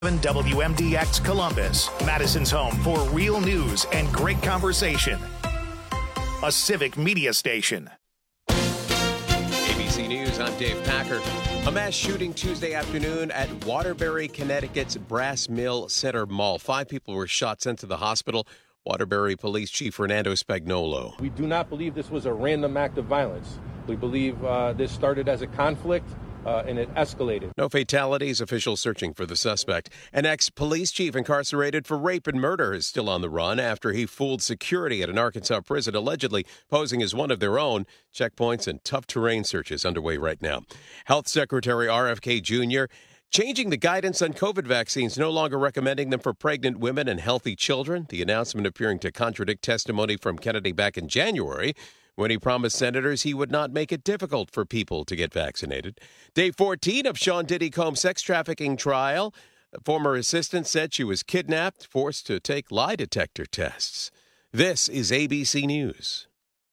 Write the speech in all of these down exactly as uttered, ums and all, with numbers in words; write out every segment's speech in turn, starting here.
W M D X Columbus, Madison's home for real news and great conversation. A civic media station. A B C News, I'm Dave Packer. A mass shooting Tuesday afternoon at Waterbury, Connecticut's Brass Mill Center Mall. Five people were shot, sent to the hospital. Waterbury Police Chief Fernando Spagnolo. We do not believe this was a random act of violence. We believe uh, this started as a conflict. Uh, and it escalated. No fatalities. Officials searching for the suspect. An ex-police chief incarcerated for rape and murder is still on the run after he fooled security at an Arkansas prison, allegedly posing as one of their own. Checkpoints and tough terrain searches underway right now. Health Secretary R F K Junior changing the guidance on COVID vaccines, no longer recommending them for pregnant women and healthy children. The announcement appearing to contradict testimony from Kennedy back in January, when he promised senators he would not make it difficult for people to get vaccinated. Day fourteen of Sean Diddy Combs' sex trafficking trial. The former assistant said she was kidnapped, forced to take lie detector tests. This is A B C News.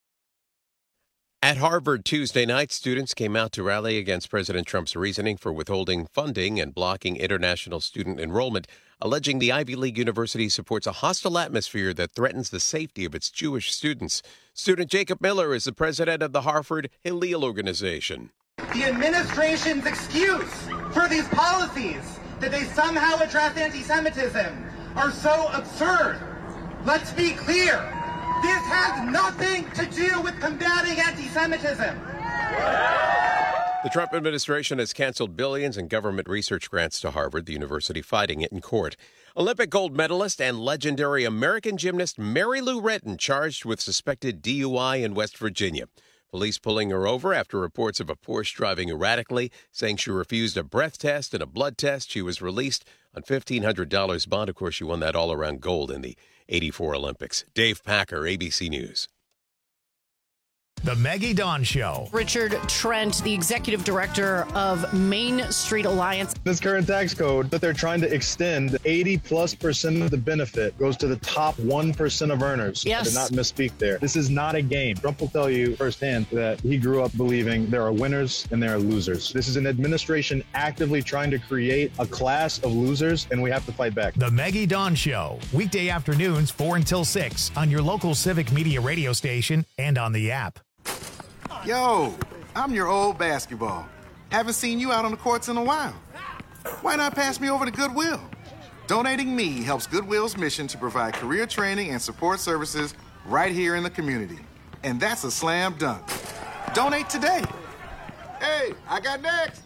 At Harvard Tuesday night, students came out to rally against President Trump's reasoning for withholding funding and blocking international student enrollment, alleging the Ivy League university supports a hostile atmosphere that threatens the safety of its Jewish students. Student Jacob Miller is the president of the Harvard Hillel organization. The administration's excuse for these policies, that they somehow address anti-Semitism, are so absurd. Let's be clear. This has nothing to do with combating anti-Semitism. The Trump administration has canceled billions in government research grants to Harvard, the university fighting it in court. Olympic gold medalist and legendary American gymnast Mary Lou Retton charged with suspected D U I in West Virginia. Police pulling her over after reports of a Porsche driving erratically, saying she refused a breath test and a blood test. She was released on fifteen hundred dollars bond. Of course, she won that all-around gold in the eighty-four Olympics. Dave Packer, A B C News. The Maggie Dawn Show. Richard Trent, the executive director of Main Street Alliance. This current tax code that they're trying to extend, eighty plus percent of the benefit goes to the top one percent of earners. Yes. I did not misspeak there. This is not a game. Trump will tell you firsthand that he grew up believing there are winners and there are losers. This is an administration actively trying to create a class of losers, and we have to fight back. The Maggie Dawn Show. Weekday afternoons, four until six on your local civic media radio station and on the app. Yo, I'm your old basketball. Haven't seen you out on the courts in a while. Why not pass me over to Goodwill? Donating me helps Goodwill's mission to provide career training and support services right here in the community. And that's a slam dunk. Donate today. Hey, I got next.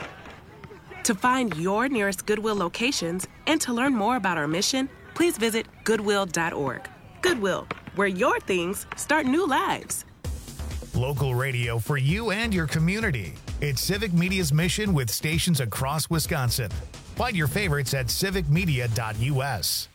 To find your nearest Goodwill locations and to learn more about our mission, please visit goodwill dot org. Goodwill, where your things start new lives. Local radio for you and your community. It's Civic Media's mission with stations across Wisconsin. Find your favorites at civic media dot u s.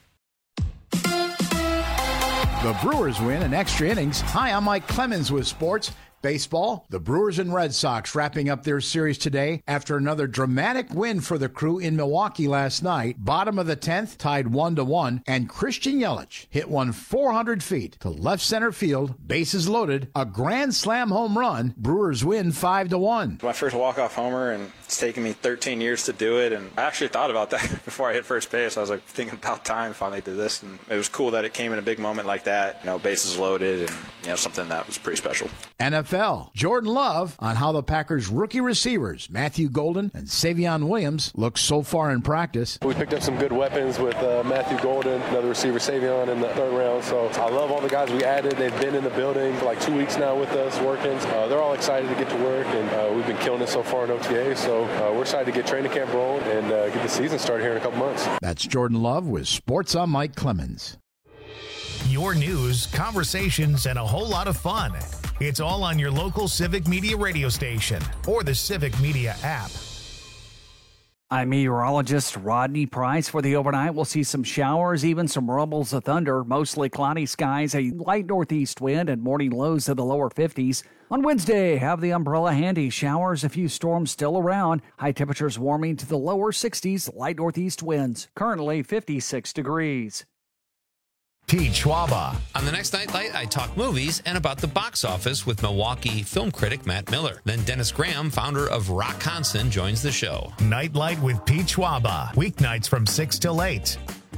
The Brewers win in extra innings. Hi, I'm Mike Clemens with sports. Baseball, the Brewers and Red Sox wrapping up their series today after another dramatic win for the Crew in Milwaukee last night. Bottom of the tenth, tied one to one, and Christian Yelich hit one four hundred feet to left center field, bases loaded, a grand slam home run. Brewers win five to one. My first walk-off homer, and it's taken me thirteen years to do it, and I actually thought about that before I hit first base. I was like thinking about time if I finally did this, and it was cool that it came in a big moment like that. You know, bases loaded, and you know, something that was pretty special. N F L, Jordan Love on how the Packers' rookie receivers, Matthew Golden and Savion Williams, look so far in practice. We picked up some good weapons with uh, Matthew Golden, another receiver, Savion, in the third round. So I love all the guys we added. They've been in the building for like two weeks now with us working. Uh, they're all excited to get to work, and uh, we've been killing it so far in O T A. So uh, we're excited to get training camp rolling and uh, get the season started here in a couple months. That's Jordan Love with Sports on Mike Clemens. Your news, conversations, and a whole lot of fun. It's all on your local Civic Media radio station or the Civic Media app. I'm meteorologist Rodney Price. For the overnight, we'll see some showers, even some rumbles of thunder, mostly cloudy skies, a light northeast wind, and morning lows in the lower fifties. On Wednesday, have the umbrella handy. Showers, a few storms still around. High temperatures warming to the lower sixties, light northeast winds. Currently fifty-six degrees. Pete Schwaba. On the next Nightlight, I talk movies and about the box office with Milwaukee film critic Matt Miller. Then Dennis Graham, founder of Rock Constant, joins the show. Nightlight with Pete Schwaba. Weeknights from six till eight.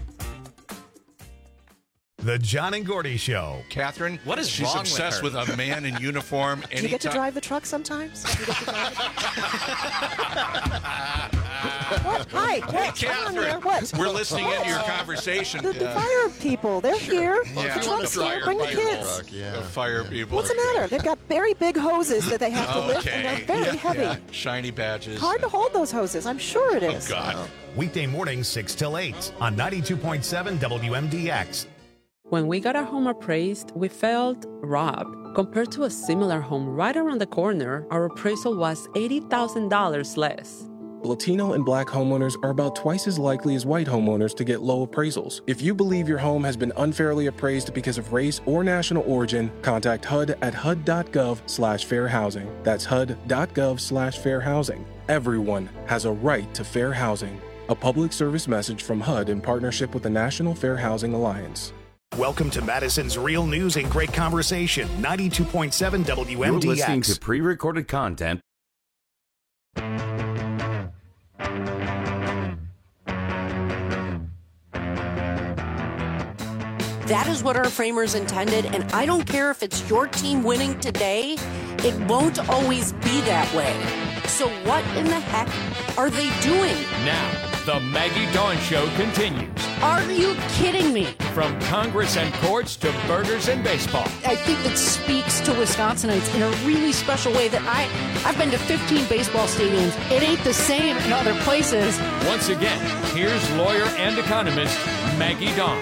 The John and Gordy Show. Catherine, what is she's wrong obsessed with, with, a man in uniform. Do you get to drive the truck sometimes? Do you get to drive? What? Hi, Hey, Catherine. Here. What? We're listening into your conversation. The, the fire people, they're here. Yeah. The truck's here. Bring the kids. Truck, yeah. The fire people. What's the matter? They've got very big hoses that they have to lift, and they're very yeah, heavy. Yeah. Shiny badges. Hard to hold those hoses. I'm sure it is. Oh, God. Weekday mornings, six till eight on ninety-two point seven W M D X. When we got our home appraised, we felt robbed. Compared to a similar home right around the corner, our appraisal was eighty thousand dollars less. Latino and Black homeowners are about twice as likely as white homeowners to get low appraisals. If you believe your home has been unfairly appraised because of race or national origin, contact H U D at H U D dot gov slash fair housing. That's H U D dot gov slash fair housing. Everyone has a right to fair housing. A public service message from H U D in partnership with the National Fair Housing Alliance. Welcome to Madison's Real News and Great Conversation, ninety-two point seven W M D X. You're listening to pre-recorded content. That is what our framers intended, and I don't care if it's your team winning today, it won't always be that way. So what in the heck are they doing? Now, the Maggie Dawn Show continues. Are you kidding me? From Congress and courts to burgers and baseball. I think it speaks to Wisconsinites in a really special way that I, I've been to fifteen baseball stadiums. It ain't the same in other places. Once again, here's lawyer and economist Maggie Dawn.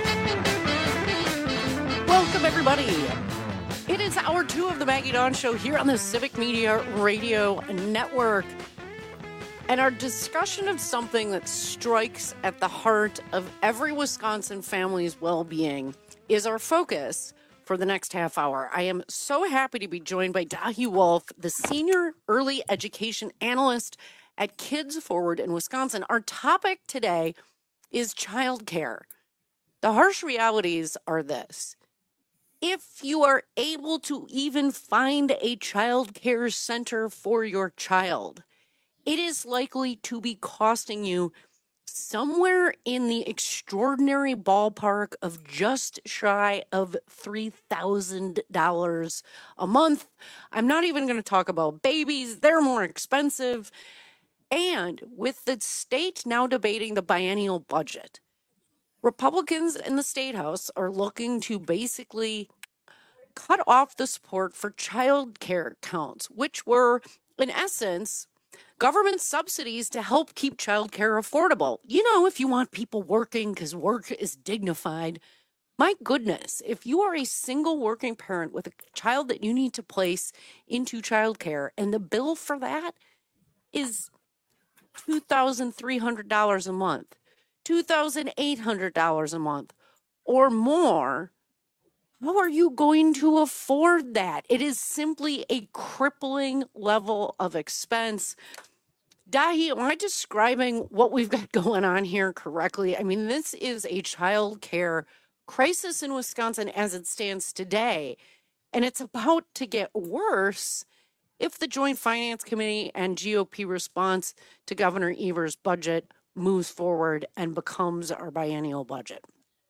Welcome, everybody. It is hour two of the Maggie Dawn Show here on the Civic Media Radio Network. And our discussion of something that strikes at the heart of every Wisconsin family's well-being is our focus for the next half hour. I am so happy to be joined by Dahi Wolf, the Senior Early Education Analyst at Kids Forward in Wisconsin. Our topic today is childcare. The harsh realities are this. If you are able to even find a child care center for your child, it is likely to be costing you somewhere in the extraordinary ballpark of just shy of three thousand dollars a month. I'm not even going to talk about babies. They're more expensive. And with the state now debating the biennial budget, Republicans in the State House are looking to basically cut off the support for child care accounts, which were, in essence, government subsidies to help keep child care affordable. You know, if you want people working because work is dignified, my goodness, if you are a single working parent with a child that you need to place into child care, and the bill for that is two thousand three hundred dollars a month, two thousand eight hundred dollars a month, or more, how are you going to afford that? It is simply a crippling level of expense. Dahi, am I describing what we've got going on here correctly? I mean, this is a child care crisis in Wisconsin as it stands today, and it's about to get worse if the Joint Finance Committee and G O P response to Governor Evers' budget moves forward and becomes our biennial budget.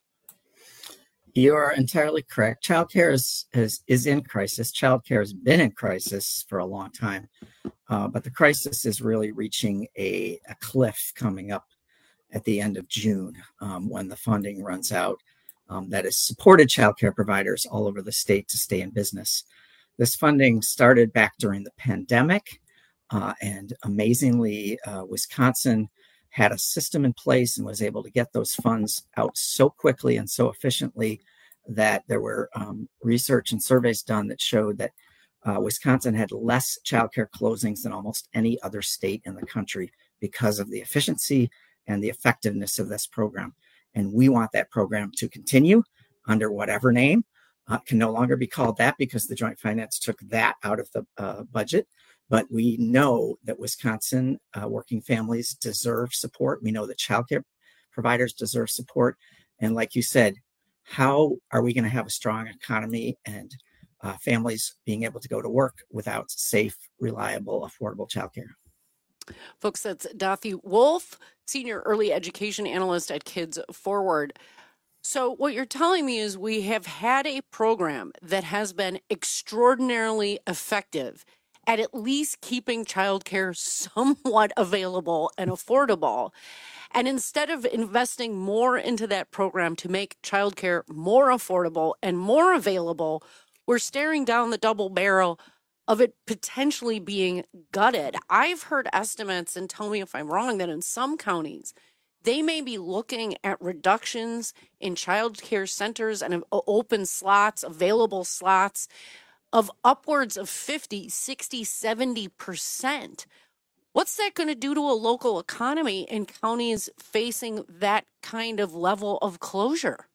You are entirely correct. Childcare is, is is in crisis. Childcare has been in crisis for a long time, uh, but the crisis is really reaching a, a cliff coming up at the end of June um, when the funding runs out um, that has supported childcare providers all over the state to stay in business. This funding started back during the pandemic, uh, and amazingly, uh, Wisconsin had a system in place and was able to get those funds out so quickly and so efficiently that there were um, research and surveys done that showed that uh, Wisconsin had less childcare closings than almost any other state in the country because of the efficiency and the effectiveness of this program. And we want that program to continue under whatever name. Uh, can no longer be called that because the Joint Finance took that out of the uh, budget. But we know that Wisconsin uh, working families deserve support. We know that childcare providers deserve support. And like you said, how are we going to have a strong economy and uh, families being able to go to work without safe, reliable, affordable childcare? Folks, that's Dathi Wolf, Senior Early Education Analyst at Kids Forward. So what you're telling me is we have had a program that has been extraordinarily effective at at least keeping childcare somewhat available and affordable. And instead of investing more into that program to make childcare more affordable and more available, we're staring down the double barrel of it potentially being gutted. I've heard estimates, and tell me if I'm wrong, that in some counties, they may be looking at reductions in child care centers and open slots, available slots of upwards of fifty, sixty, seventy percent. What's that going to do to a local economy in counties facing that kind of level of closure?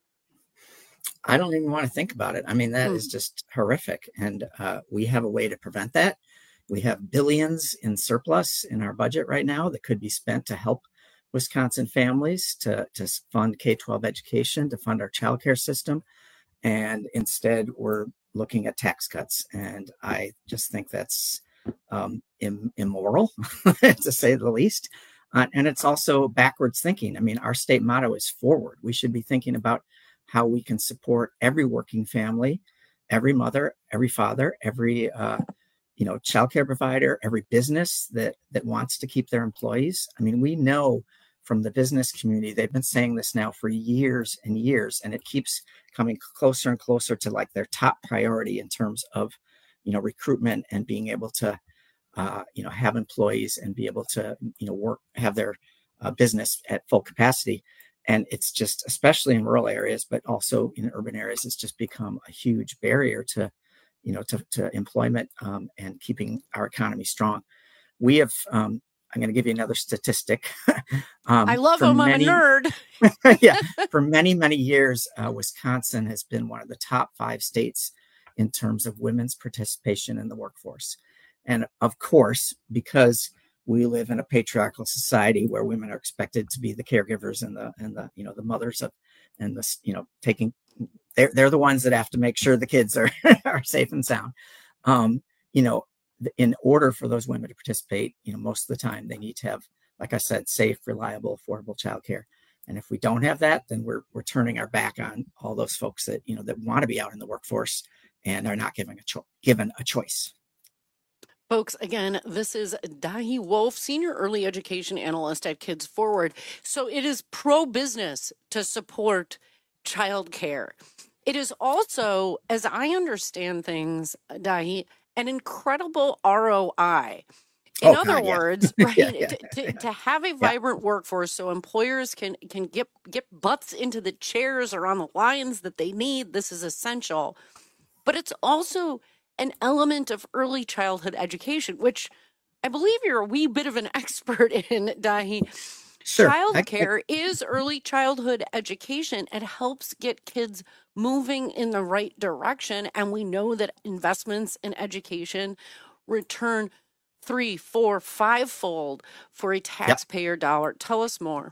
I don't even want to think about it. I mean, that Hmm. is just horrific. And uh, we have a way to prevent that. We have billions in surplus in our budget right now that could be spent to help Wisconsin families to, to fund K twelve education, to fund our childcare system. And instead, we're looking at tax cuts. And I just think that's um, Im- immoral, to say the least. Uh, and it's also backwards thinking. I mean, our state motto is forward. We should be thinking about how we can support every working family, every mother, every father, every uh, you know, childcare provider, every business that that wants to keep their employees. I mean, we know from the business community, they've been saying this now for years and years, and it keeps coming closer and closer to like their top priority in terms of, you know, recruitment and being able to, uh, you know, have employees and be able to, you know, work, have their uh, business at full capacity. And it's just, especially in rural areas, but also in urban areas, it's just become a huge barrier to, you know, to, to employment um, and keeping our economy strong. We have, um, I'm going to give you another statistic. um, I love for them. many- I'm a nerd. yeah, for many, many years, uh, Wisconsin has been one of the top five states in terms of women's participation in the workforce. And of course, because we live in a patriarchal society where women are expected to be the caregivers and the and the you know the mothers of and the you know taking they're they're the ones that have to make sure the kids are are safe and sound. Um, you know, in order for those women to participate, you know, most of the time they need to have, like I said, safe, reliable, affordable childcare. And if we don't have that, then we're we're turning our back on all those folks that you know that want to be out in the workforce and are not given a cho- given a choice. Folks, again, this is Dahi Wolf, Senior Early Education Analyst at Kids Forward. So it is pro-business to support childcare. It is also, as I understand things, Dahi, an incredible R O I. In Oh, other God, yeah. words, Yeah, right, yeah, to, to, to have a vibrant workforce so employers can can get get butts into the chairs or on the lines that they need, this is essential. But it's also an element of early childhood education, which I believe you're a wee bit of an expert in, Dahi. Sure. I- Childcare is early childhood education. It helps get kids moving in the right direction. And we know that investments in education return three, four, five-fold for a taxpayer dollar. Tell us more.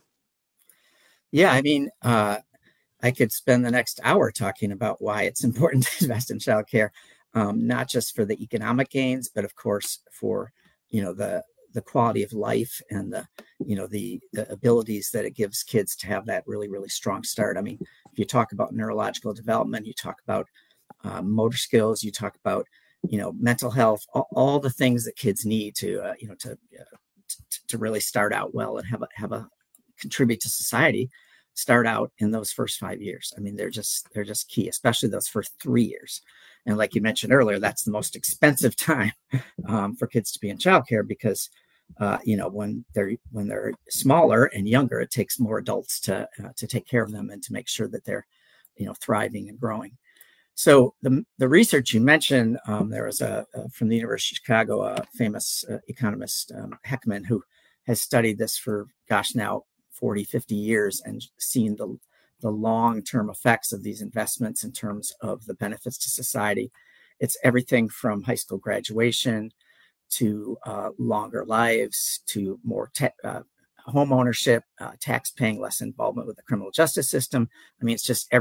Yeah, I mean, uh, I could spend the next hour talking about why it's important to invest in childcare, um, not just for the economic gains, but of course for, you know, the the quality of life and the, you know, the, the abilities that it gives kids to have that really, really strong start. I mean, if you talk about neurological development, you talk about uh, motor skills, you talk about, you know, mental health, all, all the things that kids need to, uh, you know, to, uh, to to really start out well and have a have a contribute to society. Start out in those first five years. I mean, they're just they're just key, especially those first three years. And like you mentioned earlier, that's the most expensive time um, for kids to be in childcare because, uh, you know, when they're when they're smaller and younger, it takes more adults to uh, to take care of them and to make sure that they're, you know, thriving and growing. So the the research you mentioned, um, there was a, a from the University of Chicago, a famous uh, economist, um, Heckman, who has studied this for, gosh, now forty, fifty years and seen the, the long-term effects of these investments in terms of the benefits to society. It's everything from high school graduation to uh, longer lives, to more te- uh, home ownership, uh, tax paying, less involvement with the criminal justice system. I mean, it's just every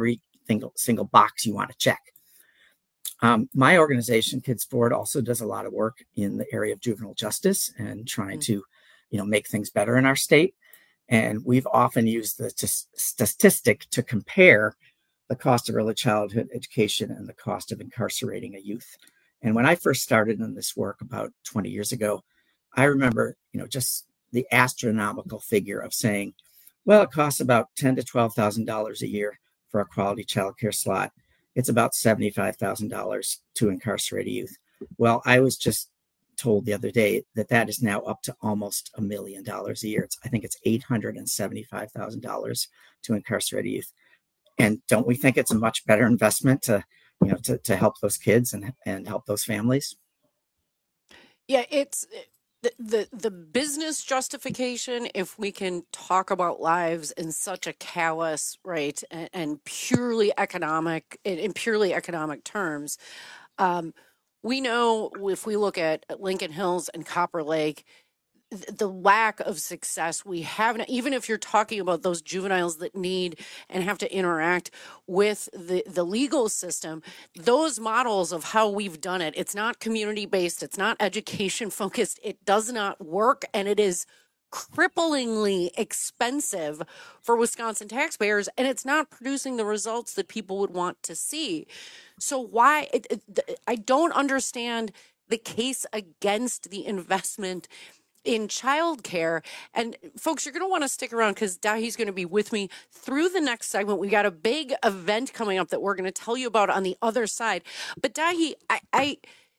single, single box you want to check. Um, my organization, Kids Forward, also does a lot of work in the area of juvenile justice and trying mm-hmm. to, you know, make things better in our state. And we've often used the t- statistic to compare the cost of early childhood education and the cost of incarcerating a youth. And when I first started in this work about twenty years ago, I remember, you know, just the astronomical figure of saying, well, it costs about ten thousand to twelve thousand dollars a year for a quality childcare slot. It's about seventy-five thousand dollars to incarcerate a youth. Well, I was just told the other day that that is now up to almost a million dollars a year. It's, I think it's eight hundred seventy-five thousand dollars to incarcerate a youth. And don't we think it's a much better investment to, you know, to, to help those kids and, and help those families? Yeah, it's the, the the business justification, if we can talk about lives in such a callous, right, and, and purely economic, in, in purely economic terms. Um, we know if we look at Lincoln Hills and Copper Lake, the lack of success we have, even if you're talking about those juveniles that need and have to interact with the, the legal system, those models of how we've done it, it's not community-based, it's not education-focused, it does not work, and it is cripplingly expensive for Wisconsin taxpayers, and it's not producing the results that people would want to see. So why, it, it, I don't understand the case against the investment in childcare. And folks, you're going to want to stick around because Dahi's going to be with me through the next segment. We got a big event coming up that we're going to tell you about on the other side. But Dahi, I, I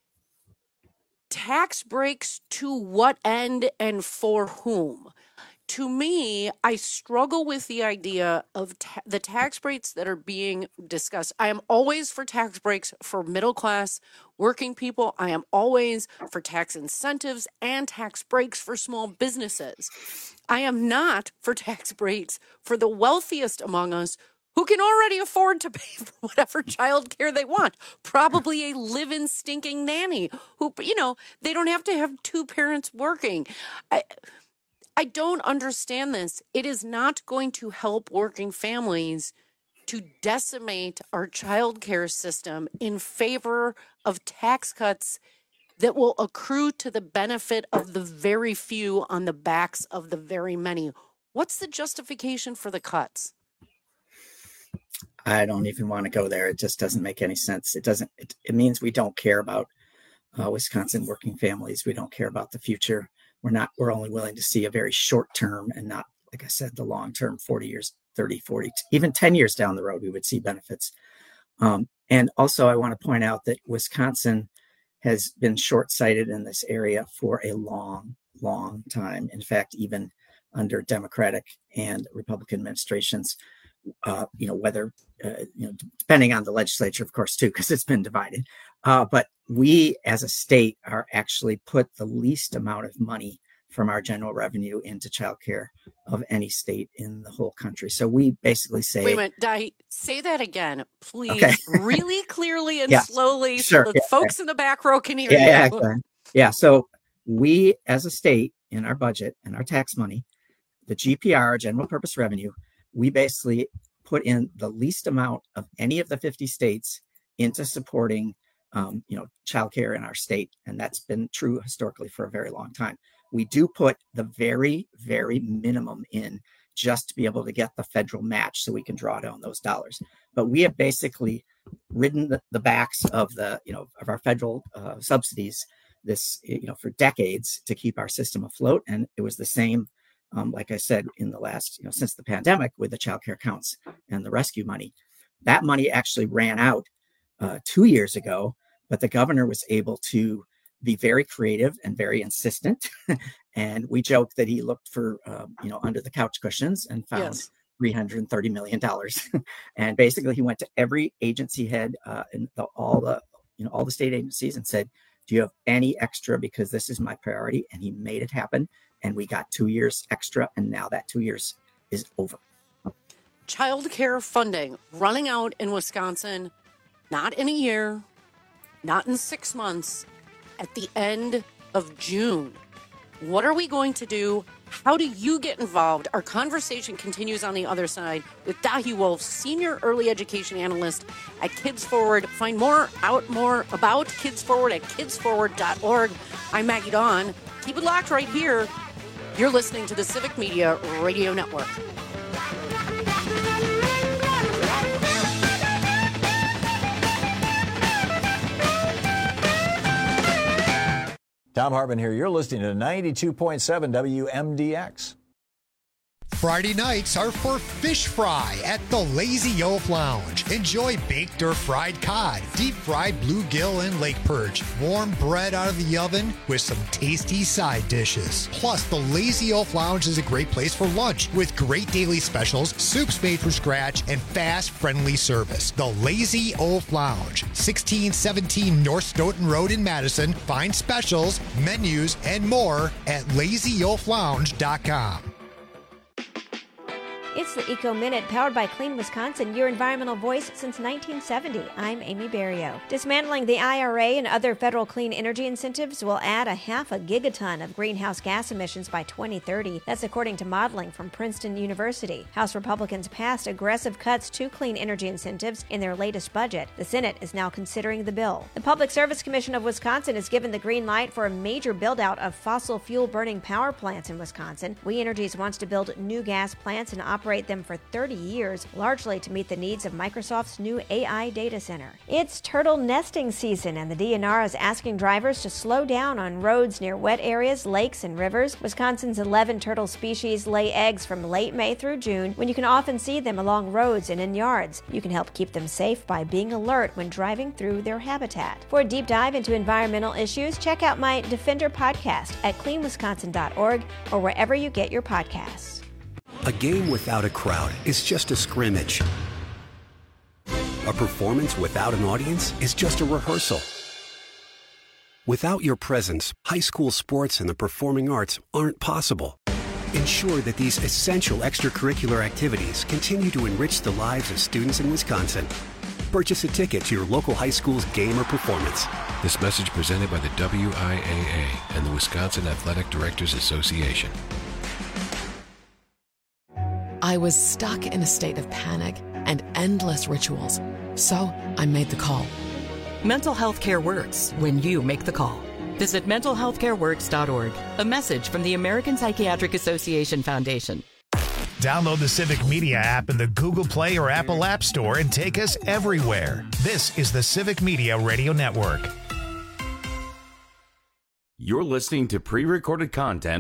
tax breaks to what end and for whom? To me, I struggle with the idea of ta- the tax breaks that are being discussed. I am always for tax breaks for middle class working people. I am always for tax incentives and tax breaks for small businesses. I am not for tax breaks for the wealthiest among us who can already afford to pay for whatever child care they want. Probably a live-in stinking nanny who, you know, they don't have to have two parents working. I, I don't understand this. It is not going to help working families to decimate our child care system in favor of tax cuts that will accrue to the benefit of the very few on the backs of the very many. What's the justification for the cuts? I don't even want to go there. It just doesn't make any sense. It doesn't. It, it means we don't care about uh, Wisconsin working families. We don't care about the future. We're not, we're only willing to see a very short term and not, like I said, the long term, forty years, thirty, forty, even ten years down the road, we would see benefits. Um, and also I want to point out that Wisconsin has been short-sighted in this area for a long, long time. In fact, even under Democratic and Republican administrations, uh, you know, whether, uh, you know, depending on the legislature, of course, too, because it's been divided. Uh, but we as a state are actually put the least amount of money from our general revenue into childcare of any state in the whole country. So we basically say— Wait a minute, Dahi, say that again, please, okay. really clearly and yes, slowly sure, so the yeah, folks yeah. in the back row can hear yeah, you. Yeah, exactly. yeah, so we as a state in our budget and our tax money, the G P R, general purpose revenue, we basically put in the least amount of any of the fifty states into supporting Um, you know, childcare in our state. And that's been true historically for a very long time. We do put the very, very minimum in just to be able to get the federal match so we can draw down those dollars. But we have basically ridden the, the backs of the, you know, of our federal uh, subsidies this, you know, for decades to keep our system afloat. And it was the same, um, like I said, in the last, you know, since the pandemic with the childcare counts and the rescue money. That money actually ran out Uh, two years ago, but the governor was able to be very creative and very insistent. And we joke that he looked for, uh, you know, under the couch cushions and found yes. three hundred thirty million dollars. And basically he went to every agency head uh, and the, all the, you know, all the state agencies and said, do you have any extra? Because this is my priority. And he made it happen. And we got two years extra. And now that two years is over. Child care funding running out in Wisconsin. Not in a year, not in six months, at the end of June. What are we going to do? How do you get involved? Our conversation continues on the other side with Dahi Wolf, Senior Early Education Analyst at Kids Forward. Find more out more about Kids Forward at kids forward dot org. I'm Maggie Dawn. Keep it locked right here. You're listening to the Civic Media Radio Network. Tom Hartman here. You're listening to ninety-two point seven W M D X. Friday nights are for fish fry at the Lazy Oaf Lounge. Enjoy baked or fried cod, deep fried bluegill and lake perch, warm bread out of the oven with some tasty side dishes. Plus, the Lazy Oaf Lounge is a great place for lunch with great daily specials, soups made from scratch, and fast, friendly service. The Lazy Oaf Lounge, sixteen seventeen North Stoughton Road in Madison. Find specials, menus, and more at lazy oaf lounge dot com. It's the Eco Minute, powered by Clean Wisconsin, your environmental voice since nineteen seventy. I'm Amy Berrio. Dismantling the I R A and other federal clean energy incentives will add a half a gigaton of greenhouse gas emissions by twenty thirty. That's according to modeling from Princeton University. House Republicans passed aggressive cuts to clean energy incentives in their latest budget. The Senate is now considering the bill. The Public Service Commission of Wisconsin has given the green light for a major build-out of fossil fuel-burning power plants in Wisconsin. We Energies wants to build new gas plants and operate them for thirty years, largely to meet the needs of Microsoft's new A I data center. It's turtle nesting season, and the D N R is asking drivers to slow down on roads near wet areas, lakes, and rivers. Wisconsin's eleven turtle species lay eggs from late May through June, when you can often see them along roads and in yards. You can help keep them safe by being alert when driving through their habitat. For a deep dive into environmental issues, check out my Defender podcast at clean wisconsin dot org or wherever you get your podcasts. A game without a crowd is just a scrimmage. A performance without an audience is just a rehearsal. Without your presence, high school sports and the performing arts aren't possible. Ensure that these essential extracurricular activities continue to enrich the lives of students in Wisconsin. Purchase a ticket to your local high school's game or performance. This message presented by the W I A A and the Wisconsin Athletic Directors Association. I was stuck in a state of panic and endless rituals, so I made the call. Mental health care works when you make the call. Visit mental health care works dot org. A message from the American Psychiatric Association Foundation. Download the Civic Media app in the Google Play or Apple App Store and take us everywhere. This is the Civic Media Radio Network. You're listening to pre-recorded content.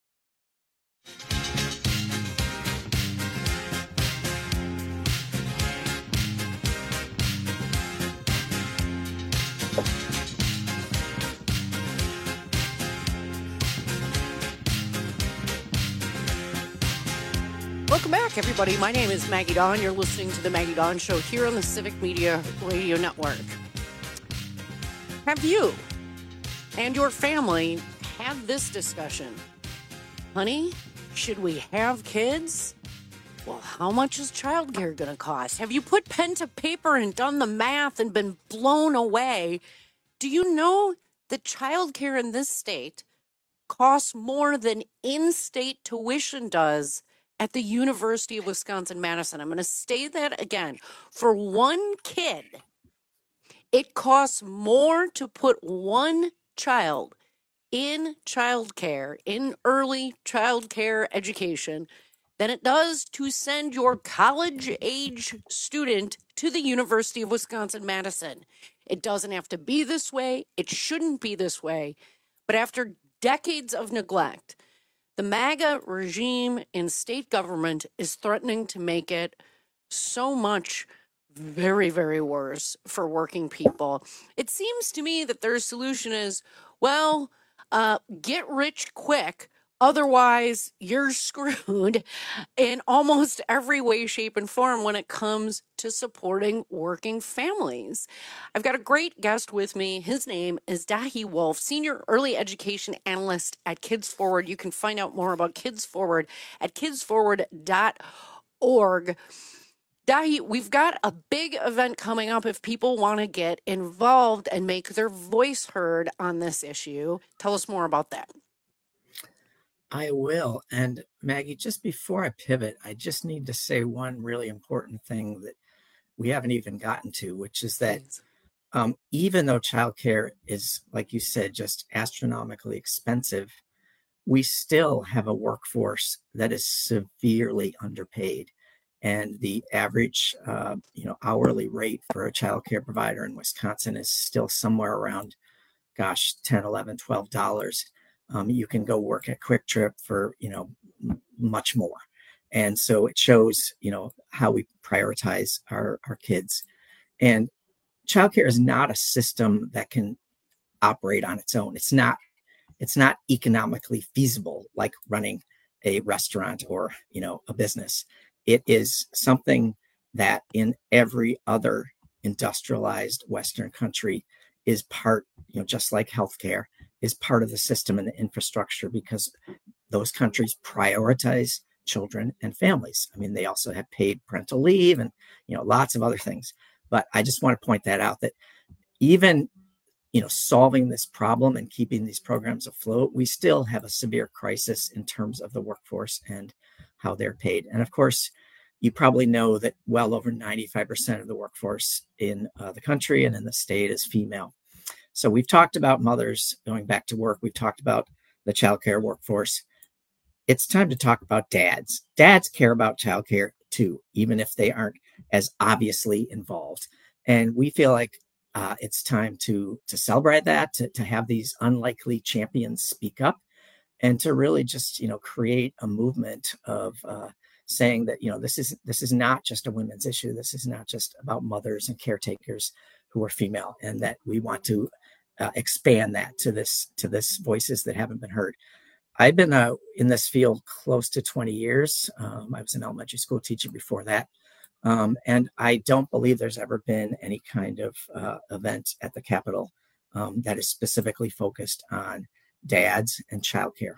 Welcome back, everybody. My name is Maggie Dawn. You're listening to The Maggie Dawn Show here on the Civic Media Radio Network. Have you and your family had this discussion? Honey, should we have kids? Well, how much is childcare going to cost? Have you put pen to paper and done the math and been blown away? Do you know that childcare in this state costs more than in-state tuition does at the University of Wisconsin-Madison? I'm going to say that again. For one kid, it costs more to put one child in childcare, in early childcare education, than it does to send your college-age student to the University of Wisconsin-Madison. It doesn't have to be this way. It shouldn't be this way. But after decades of neglect, the MAGA regime in state government is threatening to make it so much very, very worse for working people. It seems to me that their solution is, well, uh, get rich quick. Otherwise, you're screwed in almost every way, shape, and form when it comes to supporting working families. I've got a great guest with me. His name is Dahi Wolf, Senior Early Education Analyst at Kids Forward. You can find out more about Kids Forward at kids forward dot org. Dahi, we've got a big event coming up if people want to get involved and make their voice heard on this issue. Tell us more about that. I will. And Maggie, just before I pivot, I just need to say one really important thing that we haven't even gotten to, which is that um, even though childcare is, like you said, just astronomically expensive, we still have a workforce that is severely underpaid. And the average, uh, you know, hourly rate for a childcare provider in Wisconsin is still somewhere around, gosh, ten, eleven, twelve dollars. Um, you can go work at Quick Trip for, you know, m- much more. And so it shows, you know, how we prioritize our, our kids. And childcare is not a system that can operate on its own. It's not, it's not economically feasible like running a restaurant or, you know, a business. It is something that in every other industrialized Western country is part, you know, just like healthcare, is part of the system and the infrastructure, because those countries prioritize children and families. I mean, they also have paid parental leave and, you know, lots of other things. But I just want to point that out, that even, you know, solving this problem and keeping these programs afloat, we still have a severe crisis in terms of the workforce and how they're paid. And of course, you probably know that well over ninety-five percent of the workforce in uh, the country and in the state is female. So we've talked about mothers going back to work. We've talked about the childcare workforce. It's time to talk about dads. Dads care about childcare too, even if they aren't as obviously involved. And we feel like uh, it's time to, to celebrate that, to, to have these unlikely champions speak up, and to really just, you know, create a movement of uh, saying that, you know, this is this is not just a women's issue. This is not just about mothers and caretakers who are female, and that we want to uh, expand that to this to this voices that haven't been heard. I've been uh, in this field close to twenty years. Um, I was an elementary school teacher before that. Um, and I don't believe there's ever been any kind of uh, event at the Capitol um, that is specifically focused on dads and childcare.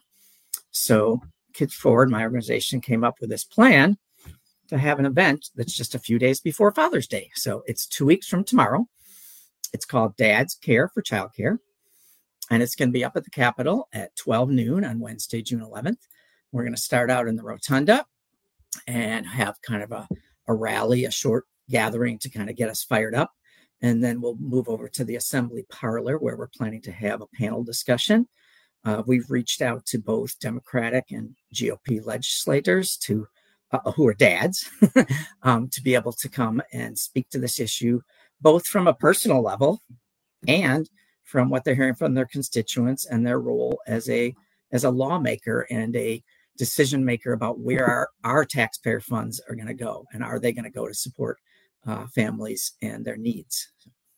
So Kids Forward, my organization, came up with this plan to have an event that's just a few days before Father's Day. So it's two weeks from tomorrow. It's called Dads Care for Childcare. And it's going to be up at the Capitol at twelve noon on Wednesday, June eleventh. We're going to start out in the Rotunda and have kind of a, a rally, a short gathering to kind of get us fired up. And then we'll move over to the Assembly Parlor, where we're planning to have a panel discussion. Uh, we've reached out to both Democratic and G O P legislators to uh, who are dads um, to be able to come and speak to this issue, both from a personal level and from what they're hearing from their constituents and their role as a as a lawmaker and a decision maker about where our, our taxpayer funds are going to go, and are they going to go to support uh, families and their needs.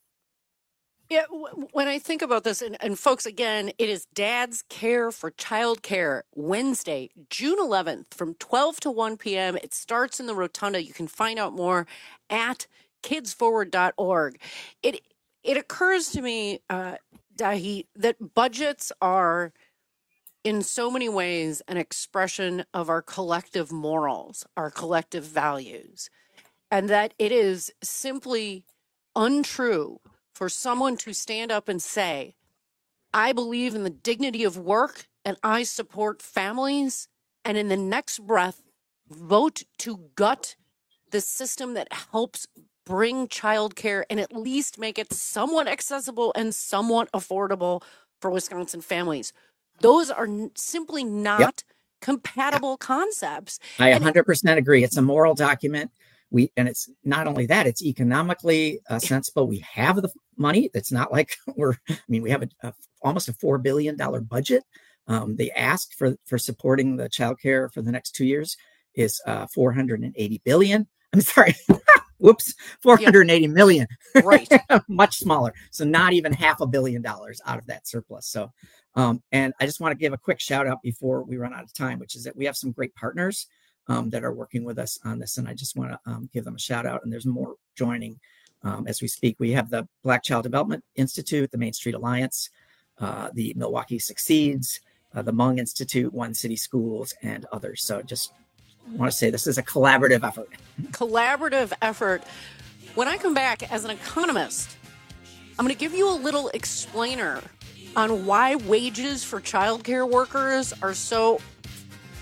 Yeah, w- when I think about this, and, and folks, again, it is Dad's Care for Childcare, Wednesday, June eleventh, from twelve to one p.m. It starts in the Rotunda. You can find out more at kids forward dot org. It it occurs to me, uh, Dahi, that budgets are, in so many ways, an expression of our collective morals, our collective values, and that it is simply untrue for someone to stand up and say, I believe in the dignity of work and I support families, and in the next breath, vote to gut the system that helps bring childcare and at least make it somewhat accessible and somewhat affordable for Wisconsin families. Those are n- simply not yep. compatible concepts. I and one hundred percent agree. It's a moral document. We, and it's not only that, it's economically uh, sensible. We have the money. It's not like we're, I mean, we have a, a, almost a four billion dollars budget. Um, the ask for, for supporting the childcare for the next two years is uh, four hundred eighty billion. I'm sorry. Whoops. four hundred eighty yeah. million. Right. Much smaller. So not even half a billion dollars out of that surplus. So, um, and I just want to give a quick shout out before we run out of time, which is that we have some great partners Um, that are working with us on this. And I just want to um, give them a shout out. And there's more joining um, as we speak. We have the Black Child Development Institute, the Main Street Alliance, uh, the Milwaukee Succeeds, uh, the Mung Institute, One City Schools, and others. So just want to say this is a collaborative effort. Collaborative effort. When I come back as an economist, I'm going to give you a little explainer on why wages for childcare workers are so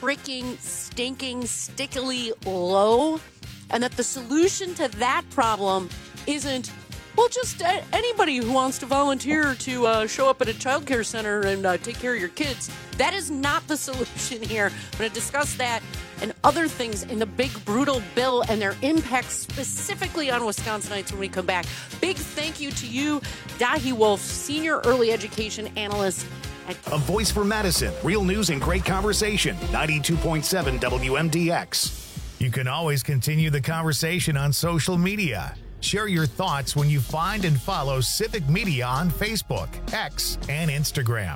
freaking stinking stickily low, and that the solution to that problem isn't, well, just a- anybody who wants to volunteer to uh, show up at a child care center and uh, take care of your kids. That is not the solution here. I'm going to discuss that and other things in the big, brutal bill and their impact specifically on Wisconsinites when we come back. Big thank you to you, Dahi Wolf, Senior Early Education Analyst. At- a voice for Madison. Real news and great conversation. ninety-two point seven W M D X. You can always continue the conversation on social media. Share your thoughts when you find and follow Civic Media on Facebook, X, and Instagram.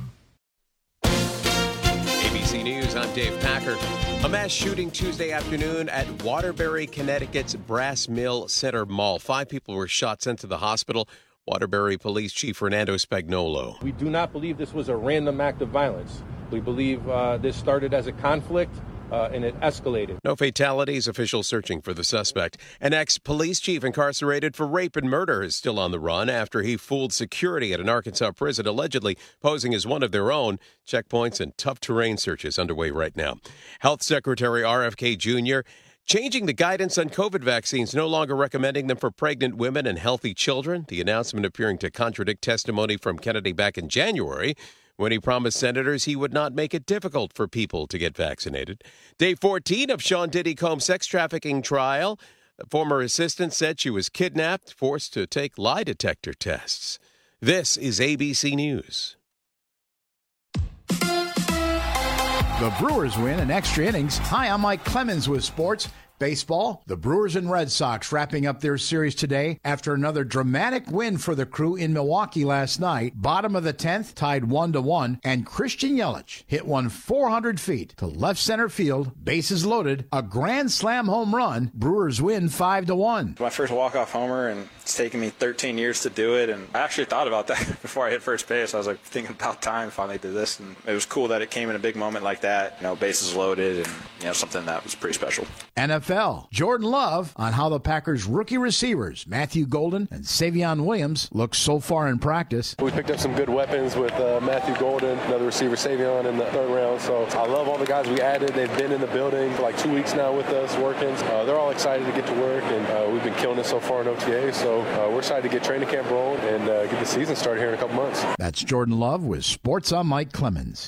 A B C News, I'm Dave Packer. A mass shooting Tuesday afternoon at Waterbury, Connecticut's Brass Mill Center Mall. Five people were shot, sent to the hospital. Waterbury Police Chief Fernando Spagnolo. We do not believe this was a random act of violence. We believe uh, this started as a conflict. Uh, and it escalated. No fatalities. Officials searching for the suspect. An ex-police chief incarcerated for rape and murder is still on the run after he fooled security at an Arkansas prison, allegedly posing as one of their own. Checkpoints and tough terrain searches underway right now. Health Secretary R F K Junior changing the guidance on COVID vaccines, no longer recommending them for pregnant women and healthy children. The announcement appearing to contradict testimony from Kennedy back in January, when he promised senators he would not make it difficult for people to get vaccinated. Day fourteen of Sean Diddy Combs' sex trafficking trial. The former assistant said she was kidnapped, forced to take lie detector tests. This is A B C News. The Brewers win in extra innings. Hi, I'm Mike Clemens with sports. Baseball, the Brewers and Red Sox wrapping up their series today after another dramatic win for the Crew in Milwaukee last night. Bottom of the tenth, tied one to one, and Christian Yelich hit one four hundred feet to left center field, bases loaded, a grand slam home run. Brewers win five to one. My first walk-off homer, and it's taken me thirteen years to do it, and I actually thought about that before I hit first base. I was like thinking about time finally did this, and it was cool that it came in a big moment like that. You know, bases loaded, and you know, something that was pretty special. N F L, Jordan Love on how the Packers' rookie receivers, Matthew Golden and Savion Williams, look so far in practice. We picked up some good weapons with uh, Matthew Golden, another receiver, Savion, in the third round. So I love all the guys we added. They've been in the building for like two weeks now with us working. Uh, they're all excited to get to work, and uh, we've been killing it so far in O T A. So uh, we're excited to get training camp rolling and uh, get the season started here in a couple months. That's Jordan Love with Sports on Mike Clemens.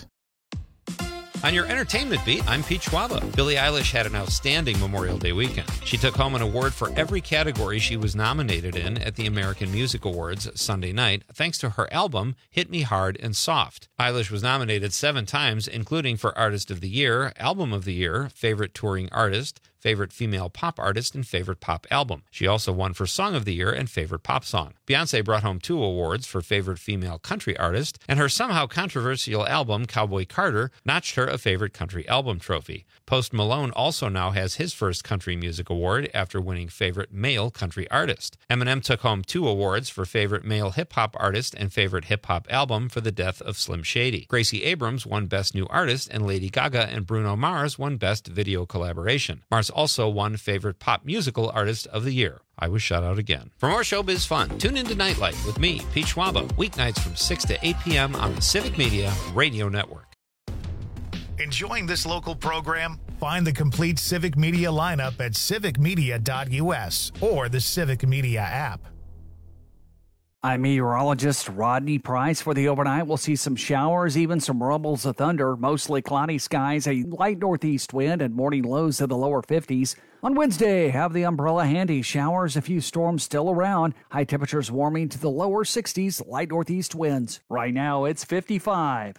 On your entertainment beat, I'm Pete Schwaba. Billie Eilish had an outstanding Memorial Day weekend. She took home an award for every category she was nominated in at the American Music Awards Sunday night, thanks to her album, Hit Me Hard and Soft. Eilish was nominated seven times, including for Artist of the Year, Album of the Year, Favorite Touring Artist, Favorite Female Pop Artist, and Favorite Pop Album. She also won for Song of the Year and Favorite Pop Song. Beyoncé brought home two awards for Favorite Female Country Artist, and her somehow controversial album, Cowboy Carter, notched her a Favorite Country Album trophy. Post Malone also now has his first country music award after winning Favorite Male Country Artist. Eminem took home two awards for Favorite Male Hip Hop Artist and Favorite Hip Hop Album for the death of Slim Shady. Gracie Abrams won Best New Artist, and Lady Gaga and Bruno Mars won Best Video Collaboration. Mars also won Favorite Pop Musical Artist of the Year. I was shut out again. For more showbiz fun, tune into Nightlight with me, Pete Schwaba, weeknights from six to eight p.m. on the Civic Media Radio Network. Enjoying this local program? Find the complete Civic Media lineup at civic media dot u s or the Civic Media app. I'm meteorologist Rodney Price. For the overnight, we'll see some showers, even some rumbles of thunder, mostly cloudy skies, a light northeast wind, and morning lows to the lower fifties. On Wednesday, have the umbrella handy. Showers, a few storms still around. High temperatures warming to the lower sixties, light northeast winds. Right now, it's fifty-five.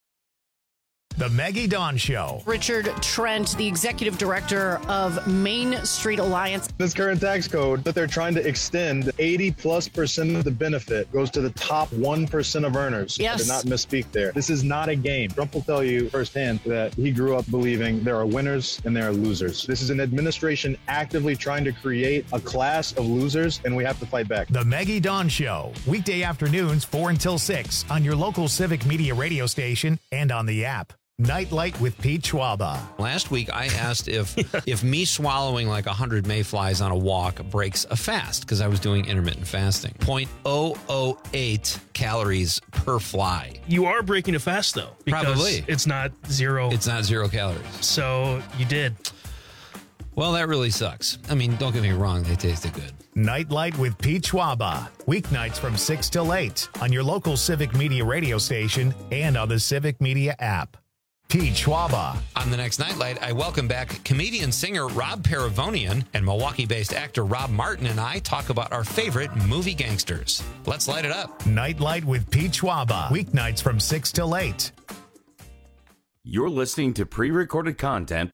The Maggie Dawn Show. Richard Trent, the executive director of Main Street Alliance. This current tax code that they're trying to extend, eighty plus percent of the benefit goes to the top one percent of earners. Yes. I did not misspeak there. This is not a game. Trump will tell you firsthand that he grew up believing there are winners and there are losers. This is an administration actively trying to create a class of losers, and we have to fight back. The Maggie Dawn Show. Weekday afternoons, four until six on your local Civic Media radio station and on the app. Nightlight with Pete Schwaba. Last week, I asked if if me swallowing like one hundred mayflies on a walk breaks a fast, because I was doing intermittent fasting. zero point zero zero eight calories per fly. You are breaking a fast, though. Because Probably. It's not zero. It's not zero calories. So you did. Well, that really sucks. I mean, don't get me wrong. They tasted good. Nightlight with Pete Schwaba. Weeknights from six till eight on your local Civic Media radio station and on the Civic Media app. Pete Schwaba. On the next Nightlight, I welcome back comedian-singer Rob Paravonian, and Milwaukee-based actor Rob Martin and I talk about our favorite movie gangsters. Let's light it up. Nightlight with Pete Schwaba. Weeknights from six till eight. You're listening to pre-recorded content.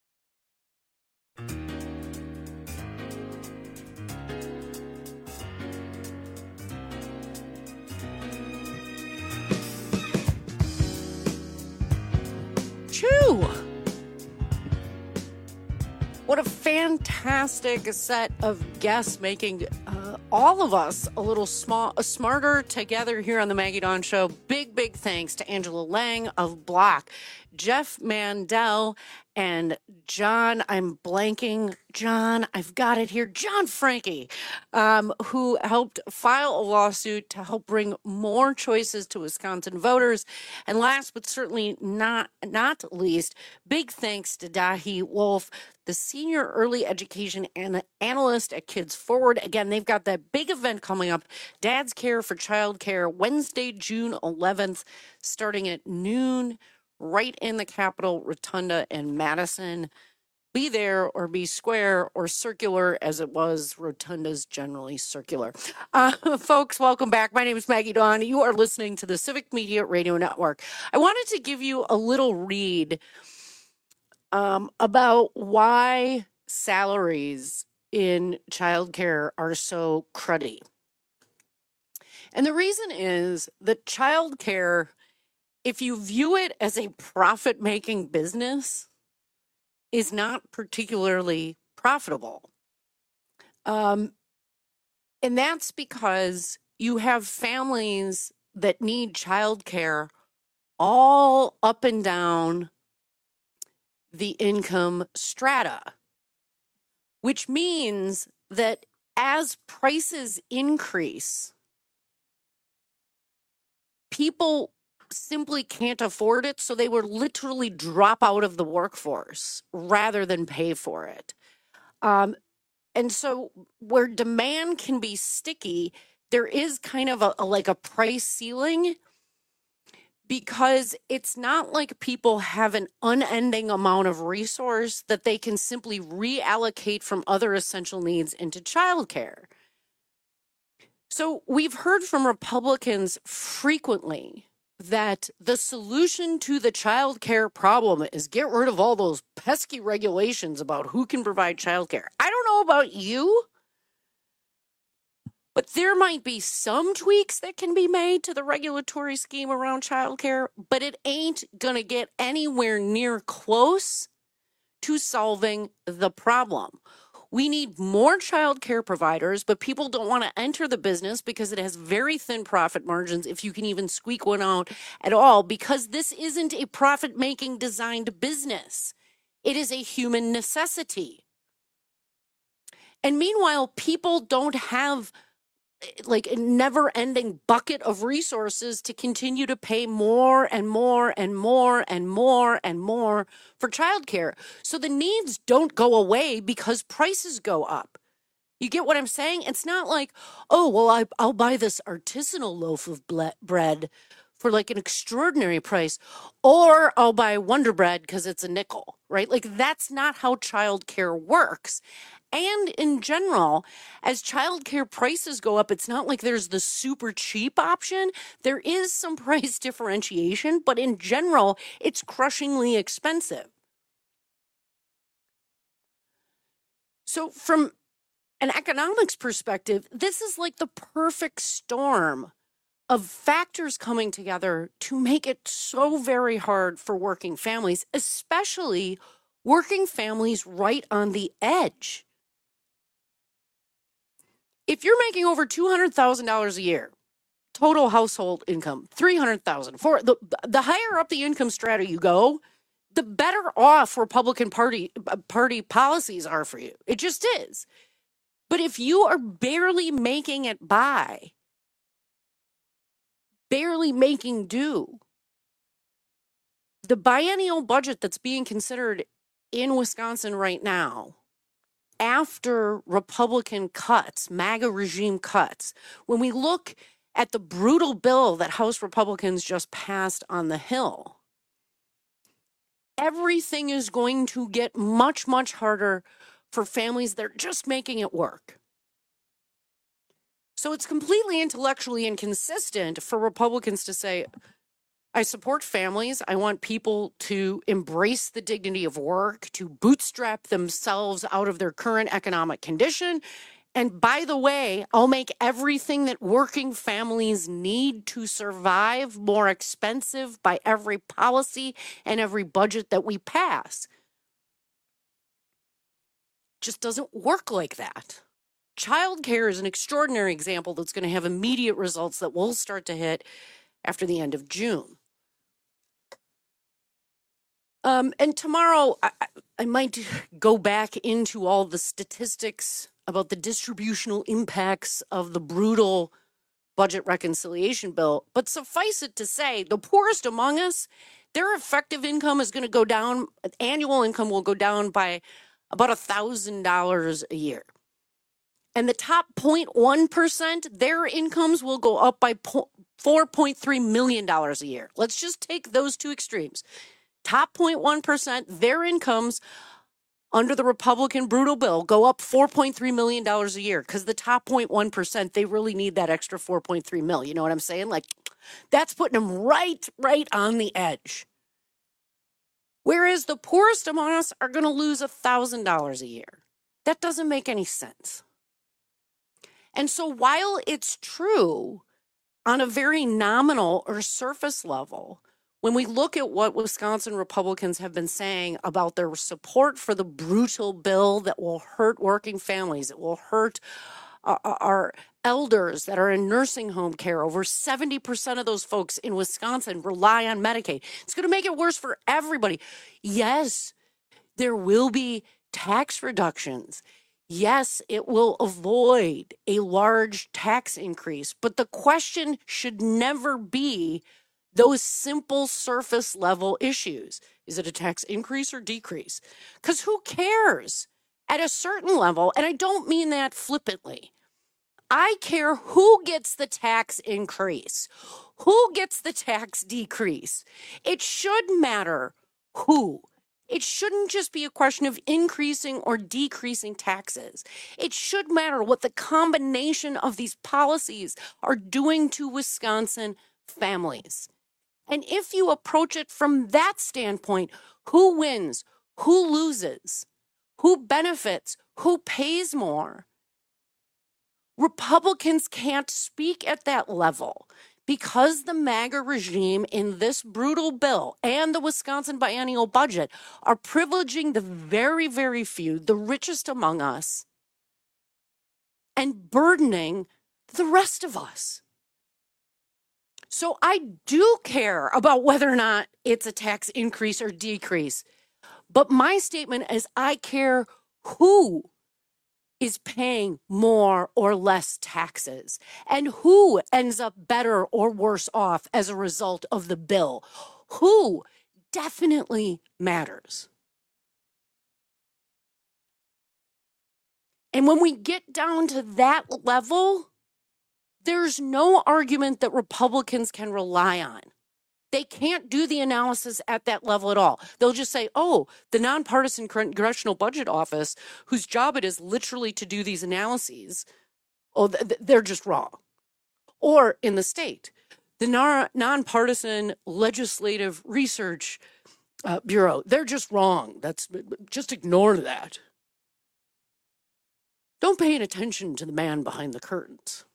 Chew! What a fantastic set of guests, making uh, all of us a little small, uh, smarter together here on the Maggie Dawn Show. Big, big thanks to Angela Lang of Block, Jeff Mandel, and John, I'm blanking, John, I've got it here, John Frankie, um, who helped file a lawsuit to help bring more choices to Wisconsin voters. And last but certainly not not least, big thanks to Dahi Wolf, the senior early education and analyst at Kids Forward. Again, they've got that big event coming up, Dad's Care for Child Care, Wednesday, June eleventh, starting at noon, right in the Capitol Rotunda in Madison. Be there or be square or circular, as it was. Rotunda's generally circular. Uh, folks, welcome back. My name is Maggie Dawn. You are listening to the Civic Media Radio Network. I wanted to give you a little read um, about why salaries in childcare are so cruddy. And the reason is that childcare, if you view it as a profit-making business, is not particularly profitable. Um, and that's because you have families that need childcare all up and down the income strata, which means that as prices increase, people simply can't afford it, so they will literally drop out of the workforce rather than pay for it. Um, and so where demand can be sticky, there is kind of a, a like a price ceiling, because it's not like people have an unending amount of resource that they can simply reallocate from other essential needs into childcare. So we've heard from Republicans frequently that the solution to the child care problem is get rid of all those pesky regulations about who can provide child care. I don't know about you, but there might be some tweaks that can be made to the regulatory scheme around child care, but it ain't going to get anywhere near close to solving the problem. We need more child care providers, but people don't want to enter the business because it has very thin profit margins, if you can even squeak one out at all, because this isn't a profit-making designed business. It is a human necessity. And meanwhile, people don't have like a never-ending bucket of resources to continue to pay more and more and more and more and more for childcare. So the needs don't go away because prices go up. You get what I'm saying? It's not like, oh, well, I, I'll buy this artisanal loaf of ble- bread for like an extraordinary price, or I'll buy Wonder Bread because it's a nickel, right? Like that's not how childcare works. And in general, as childcare prices go up, it's not like there's the super cheap option. There is some price differentiation, but in general, it's crushingly expensive. So from an economics perspective, this is like the perfect storm of factors coming together to make it so very hard for working families, especially working families right on the edge. If you're making over two hundred thousand dollars a year, total household income, three hundred thousand dollars, for the, the higher up the income strata you go, the better off Republican Party party policies are for you. It just is. But if you are barely making it by, barely making do, the biennial budget that's being considered in Wisconsin right now, after Republican cuts, MAGA regime cuts, when we look at the brutal bill that House Republicans just passed on the Hill, everything is going to get much, much harder for families that are just making it work. So it's completely intellectually inconsistent for Republicans to say, I support families. I want people to embrace the dignity of work, to bootstrap themselves out of their current economic condition. And by the way, I'll make everything that working families need to survive more expensive by every policy and every budget that we pass. Just doesn't work like that. Childcare is an extraordinary example that's going to have immediate results that will start to hit after the end of June. Um, and tomorrow, I, I might go back into all the statistics about the distributional impacts of the brutal budget reconciliation bill. But suffice it to say, the poorest among us, their effective income is going to go down. Annual income will go down by about one thousand dollars a year. And the top zero point one percent, their incomes will go up by four point three million dollars a year. Let's just take those two extremes. Top zero point one percent, their incomes under the Republican brutal bill go up four point three million dollars a year, because the top zero point one percent, they really need that extra four point three mil. You know what I'm saying? Like, that's putting them right, right on the edge. Whereas the poorest among us are going to lose one thousand dollars a year. That doesn't make any sense. And so while it's true on a very nominal or surface level, when we look at what Wisconsin Republicans have been saying about their support for the brutal bill that will hurt working families, it will hurt our, our elders that are in nursing home care. Over seventy percent of those folks in Wisconsin rely on Medicaid. It's going to make it worse for everybody. Yes, there will be tax reductions. Yes, it will avoid a large tax increase. But the question should never be those simple surface level issues. Is it a tax increase or decrease? Because who cares at a certain level? And I don't mean that flippantly. I care who gets the tax increase, who gets the tax decrease. It should matter who. It shouldn't just be a question of increasing or decreasing taxes. It should matter what the combination of these policies are doing to Wisconsin families. And if you approach it from that standpoint, who wins, who loses, who benefits, who pays more? Republicans can't speak at that level because the MAGA regime in this brutal bill and the Wisconsin biennial budget are privileging the very, very few, the richest among us, and burdening the rest of us. So I do care about whether or not it's a tax increase or decrease. But my statement is I care who is paying more or less taxes and who ends up better or worse off as a result of the bill. Who definitely matters. And when we get down to that level, there's no argument that Republicans can rely on. They can't do the analysis at that level at all. They'll just say, oh, the nonpartisan Congressional Budget Office, whose job it is literally to do these analyses, oh, they're just wrong. Or in the state, the nonpartisan Legislative Research uh, Bureau, they're just wrong. That's just ignore that. Don't pay any attention to the man behind the curtains.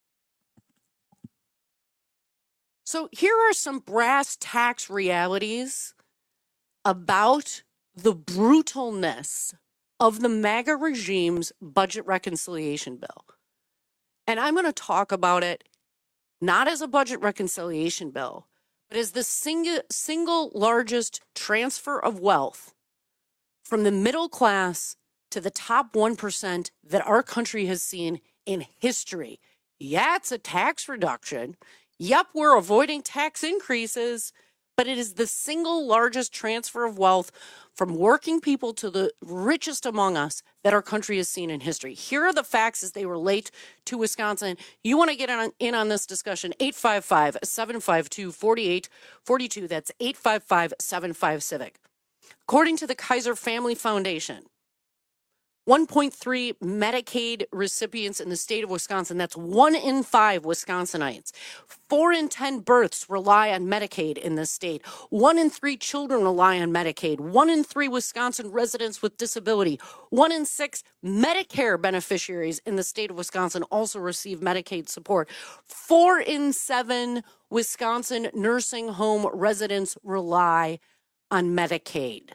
So here are some brass tacks realities about the brutalness of the MAGA regime's budget reconciliation bill. And I'm going to talk about it not as a budget reconciliation bill, It is the single, single largest transfer of wealth from the middle class to the top one percent that our country has seen in history. Yeah, it's a tax reduction. Yep, we're avoiding tax increases, but it is the single largest transfer of wealth from working people to the richest among us that our country has seen in history. Here are the facts as they relate to Wisconsin. You want to get on, in on this discussion, eight five five, seven five two, four eight four two. That's eight five five, seven five, CIVIC. According to the Kaiser Family Foundation, one point three Medicaid recipients in the state of Wisconsin. That's one in five Wisconsinites. Four in ten births rely on Medicaid in this state. One in three children rely on Medicaid. One in three Wisconsin residents with disability. One in six Medicare beneficiaries in the state of Wisconsin also receive Medicaid support. Four in seven Wisconsin nursing home residents rely on Medicaid.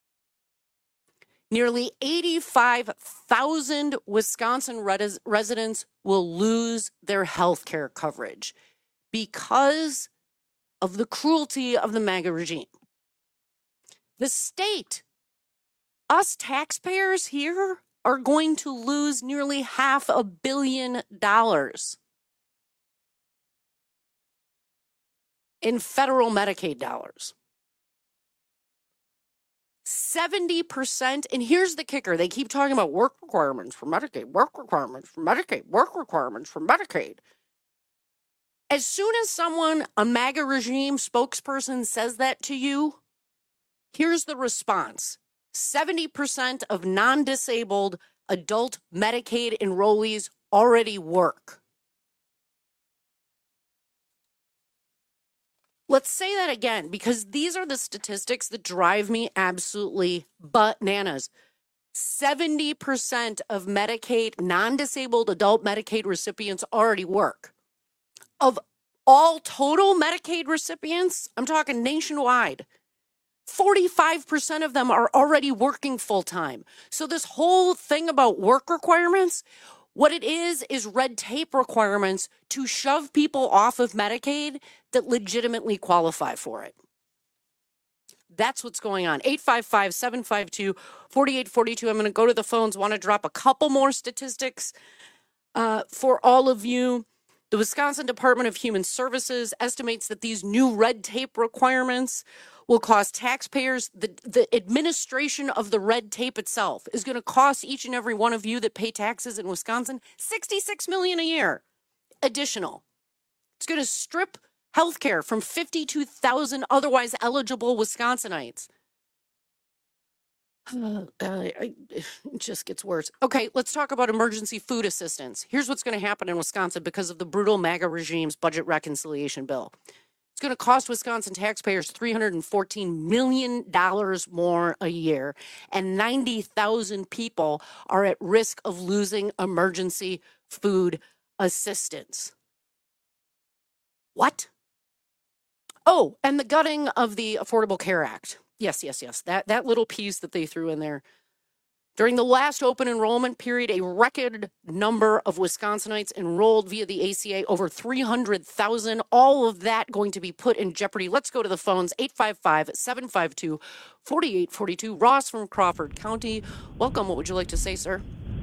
Nearly eighty-five thousand Wisconsin res- residents will lose their health care coverage because of the cruelty of the MAGA regime. The state, us taxpayers here, are going to lose nearly half a billion dollars in federal Medicaid dollars. seventy percent, and here's the kicker, they keep talking about work requirements for Medicaid, work requirements for Medicaid, work requirements for Medicaid. As soon as someone, a MAGA regime spokesperson, says that to you, here's the response. seventy percent of non-disabled adult Medicaid enrollees already work. Let's say that again, because these are the statistics that drive me absolutely bananas. seventy percent of Medicaid, non-disabled adult Medicaid recipients already work. Of all total Medicaid recipients, I'm talking nationwide, forty-five percent of them are already working full-time. So this whole thing about work requirements, what it is, is red tape requirements to shove people off of Medicaid that legitimately qualify for it. That's what's going on. eight five five, seven five two, four eight four two. I'm going to go to the phones. Want to drop a couple more statistics uh, for all of you. The Wisconsin Department of Human Services estimates that these new red tape requirements will cost taxpayers, the, the administration of the red tape itself is going to cost each and every one of you that pay taxes in Wisconsin sixty-six million dollars a year additional. It's going to strip health care from fifty-two thousand otherwise eligible Wisconsinites. Uh, I, it just gets worse. Okay, let's talk about emergency food assistance. Here's what's going to happen in Wisconsin because of the brutal MAGA regime's budget reconciliation bill. It's going to cost Wisconsin taxpayers three hundred fourteen million dollars more a year, and ninety thousand people are at risk of losing emergency food assistance. What? Oh, and the gutting of the Affordable Care Act. Yes, yes, yes. That, that little piece that they threw in there. During the last open enrollment period, a record number of Wisconsinites enrolled via the A C A, over three hundred thousand. All of that going to be put in jeopardy. Let's go to the phones, eight five five, seven five two, four eight four two. Ross from Crawford County. Welcome. What would you like to say, sir?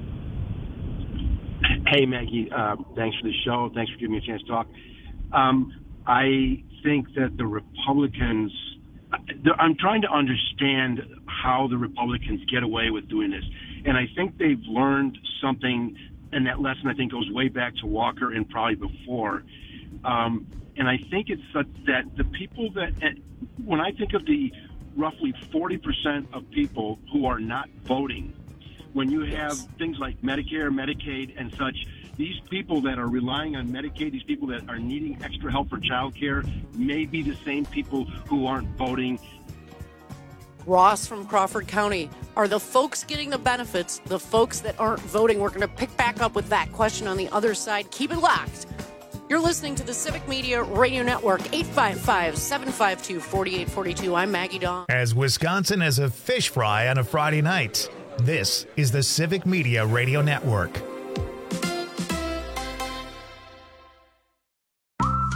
Hey, Maggie. Uh, thanks for the show. Thanks for giving me a chance to talk. Um, I think that the Republicans... I'm trying to understand how the Republicans get away with doing this. And I think they've learned something, and that lesson, I think, goes way back to Walker and probably before. Um, and I think it's that the people that, when I think of the roughly forty percent of people who are not voting, when you have things like Medicare, Medicaid, and such, these people that are relying on Medicaid, these people that are needing extra help for child care, may be the same people who aren't voting. Ross from Crawford County. Are the folks getting the benefits the folks that aren't voting? We're going to pick back up with that question on the other side. Keep it locked. You're listening to the Civic Media Radio Network, eight five five, seven five two, four eight four two. I'm Maggie Dawn. As Wisconsin as a fish fry on a Friday night, this is the Civic Media Radio Network.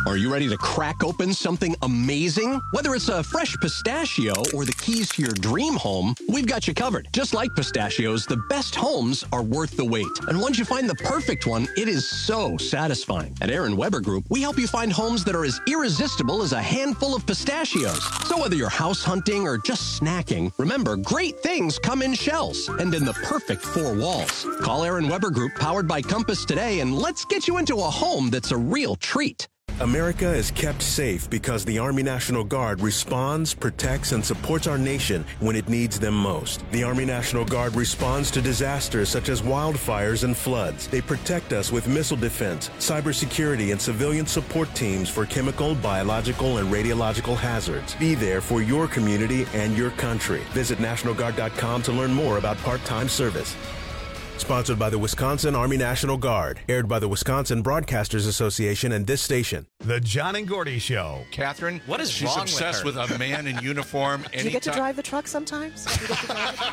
Are you ready to crack open something amazing? Whether it's a fresh pistachio or the keys to your dream home, we've got you covered. Just like pistachios, the best homes are worth the wait. And once you find the perfect one, it is so satisfying. At Aaron Weber Group, we help you find homes that are as irresistible as a handful of pistachios. So whether you're house hunting or just snacking, remember, great things come in shells and in the perfect four walls. Call Aaron Weber Group, powered by Compass, today, and let's get you into a home that's a real treat. America is kept safe because the Army National Guard responds, protects, and supports our nation when it needs them most. The Army National Guard responds to disasters such as wildfires and floods. They protect us with missile defense, cybersecurity, and civilian support teams for chemical, biological, and radiological hazards. Be there for your community and your country. Visit National Guard dot com to learn more about part-time service. Sponsored by the Wisconsin Army National Guard. Aired by the Wisconsin Broadcasters Association and this station. The John and Gordy Show. Catherine, what is she's wrong obsessed with, with, with a man in uniform. Do you get to drive the truck sometimes? Do you get to drive it?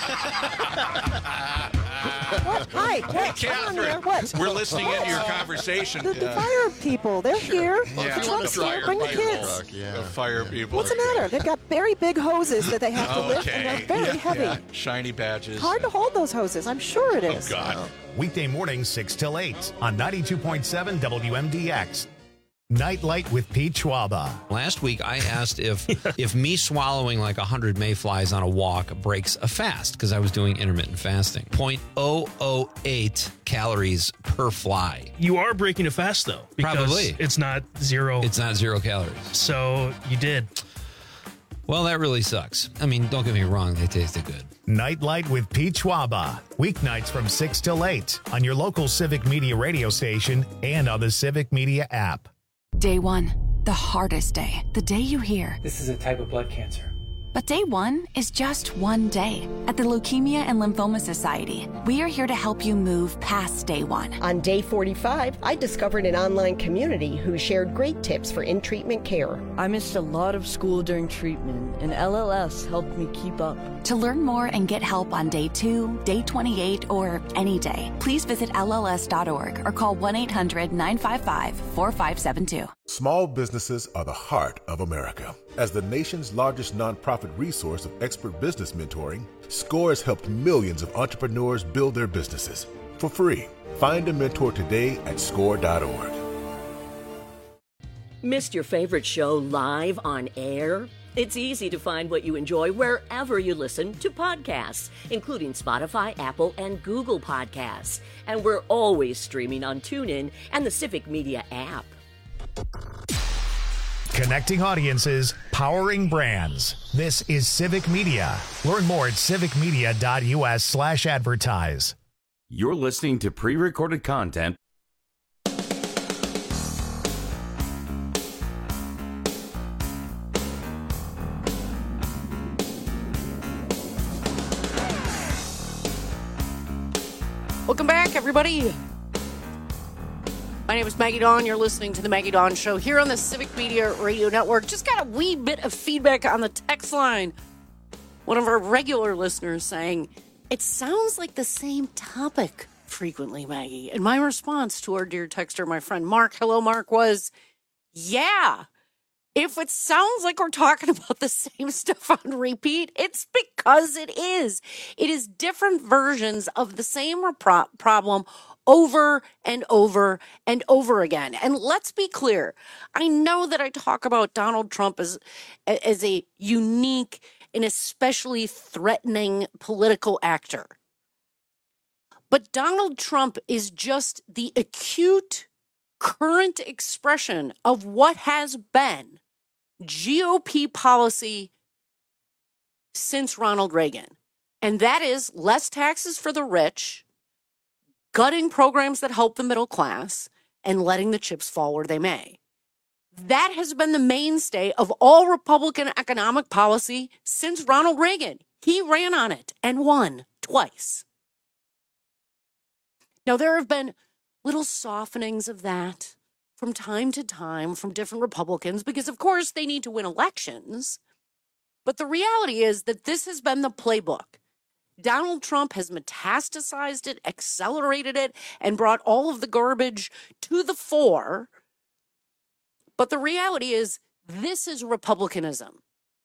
What? Hi, Hey, what? Come on there. Catherine, What? we're listening What? into your conversation. The, the Uh, fire people, they're here. Yeah, the truck's here. Bring the kids. The fire people. What's the matter? They've got very big hoses that they have to lift, and Okay. they're very Yeah, heavy. yeah. Shiny badges. Hard to hold those hoses. I'm sure it Oh, is. God. Weekday mornings, six till eight on ninety-two point seven W M D X. Nightlight with Pete Schwaba. Last week, I asked if if me swallowing like one hundred mayflies on a walk breaks a fast, because I was doing intermittent fasting. zero point zero zero eight calories per fly. You are breaking a fast, though. Because Probably. It's not zero. It's not zero calories. So you did. Well, that really sucks. I mean, don't get me wrong. They tasted good. Nightlight with Pete Schwaba. Weeknights from six till eight on your local Civic Media radio station and on the Civic Media app. Day one, the hardest day. The day you hear, This is a type of blood cancer. but day one is just one day. At the Leukemia and Lymphoma Society, we are here to help you move past day one. On day forty-five, I discovered an online community who shared great tips for in-treatment care. I missed a lot of school during treatment, and L L S helped me keep up. To learn more and get help on day two, day twenty-eight, or any day, please visit L L S dot org or call one eight hundred nine five five four five seven two. Small businesses are the heart of America. As the nation's largest nonprofit resource of expert business mentoring, SCORE has helped millions of entrepreneurs build their businesses for free. Find a mentor today at score dot org. Missed your favorite show live on air? It's easy to find what you enjoy wherever you listen to podcasts, including Spotify, Apple, and Google Podcasts. And we're always streaming on TuneIn and the Civic Media app. Connecting audiences, powering brands. This is Civic Media. Learn more at civic media dot U S slash advertise. You're listening to pre-recorded content. Welcome back, everybody. My name is Maggie Dawn. You're listening to The Maggie Dawn Show here on the Civic Media Radio Network. Just got a wee bit of feedback on the text line. One of our regular listeners saying, it sounds like the same topic frequently, Maggie. And my response to our dear texter, my friend Mark, hello, Mark, was, yeah. If it sounds like we're talking about the same stuff on repeat, it's because it is. It is different versions of the same repro- problem over and over and over again. And let's be clear. I know that I talk about Donald Trump as, as a unique and especially threatening political actor. But Donald Trump is just the acute current expression of what has been G O P policy since Ronald Reagan. And that is less taxes for the rich, gutting programs that help the middle class, and letting the chips fall where they may. That has been the mainstay of all Republican economic policy since Ronald Reagan. He ran on it and won twice. Now, there have been little softenings of that from time to time from different Republicans because, of course, they need to win elections. But the reality is that this has been the playbook. Donald Trump has metastasized it, accelerated it, and brought all of the garbage to the fore But the reality is, this is Republicanism.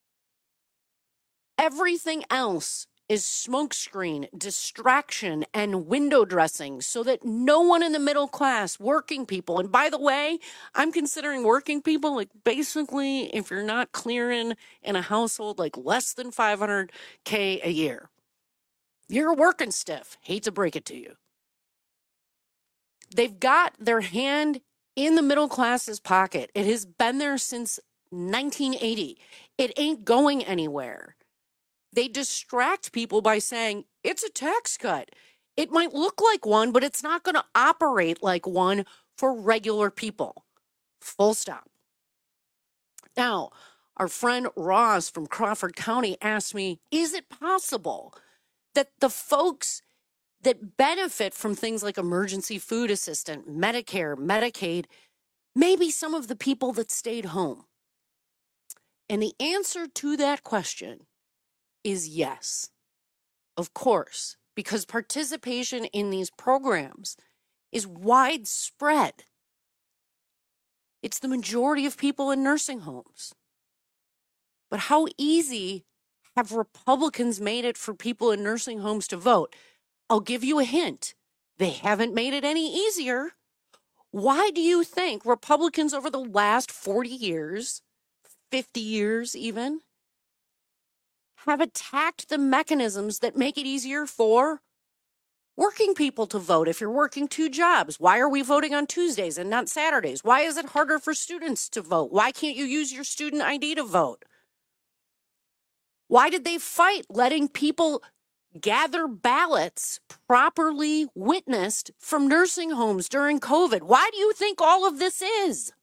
Everything else is smokescreen, distraction, and window dressing so that no one in the middle class, working people, and by the way, I'm considering working people like basically if you're not clearing in a household like less than five hundred K a year, you're working stiff. Hate to break it to you. They've got their hand in the middle class's pocket. It has been there since nineteen eighty. It ain't going anywhere. They distract people by saying, it's a tax cut. It might look like one, but it's not going to operate like one for regular people. Full stop. Now, our friend Ross from Crawford County asked me, is it possible that the folks that benefit from things like emergency food assistance, Medicare, Medicaid, maybe some of the people that stayed home? And the answer to that question is yes, of course, because participation in these programs is widespread. It's the majority of people in nursing homes. But how easy have Republicans made it for people in nursing homes to vote? I'll give you a hint. They haven't made it any easier. Why do you think Republicans over the last forty years, fifty years even, have attacked the mechanisms that make it easier for working people to vote if you're working two jobs? Why are we voting on Tuesdays and not Saturdays? Why is it harder for students to vote? Why can't you use your student I D to vote? Why did they fight letting people gather ballots properly witnessed from nursing homes during COVID? Why do you think all of this is?